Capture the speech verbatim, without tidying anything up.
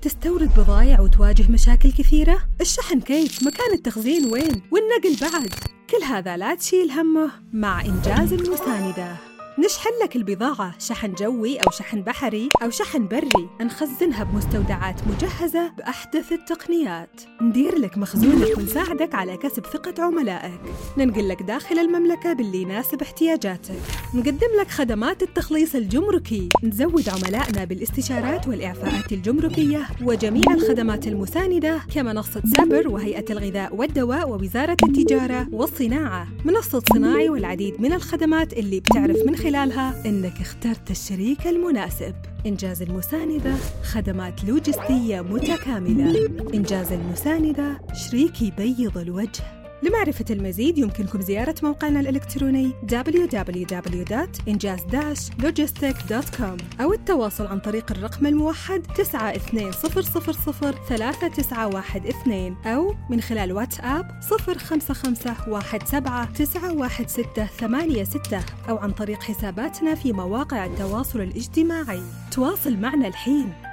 تستورد بضائع وتواجه مشاكل كثيرة؟ الشحن كيف؟ مكان التخزين وين؟ والنقل بعد؟ كل هذا لا تشيل همه مع إنجاز المساندة. نشحن لك البضاعة شحن جوي أو شحن بحري أو شحن بري، نخزنها بمستودعات مجهزة بأحدث التقنيات، ندير لك مخزونك ونساعدك على كسب ثقة عملائك، ننقل لك داخل المملكة باللي يناسب احتياجاتك، نقدم لك خدمات التخليص الجمركي، نزود عملائنا بالاستشارات والإعفاءات الجمركية وجميع الخدمات المساندة كمنصة سابر وهيئة الغذاء والدواء ووزارة التجارة والصناعة، منصة صناعي والعديد من الخدمات اللي بتعرف من خلالها إنك اخترت الشريك المناسب. إنجاز المساندة، خدمات لوجستية متكاملة. إنجاز المساندة، شريك يبيض الوجه. لمعرفة المزيد يمكنكم زيارة موقعنا الإلكتروني دبليو دبليو دبليو دوت إنجاز لوجستيك دوت كوم أو التواصل عن طريق الرقم الموحد تسعة اثنين صفر صفر صفر ثلاثة تسعة واحد اثنين أو من خلال واتساب صفر خمسة خمسة واحد سبعة تسعة واحد ستة ثمانية ستة أو عن طريق حساباتنا في مواقع التواصل الاجتماعي. تواصل معنا الحين.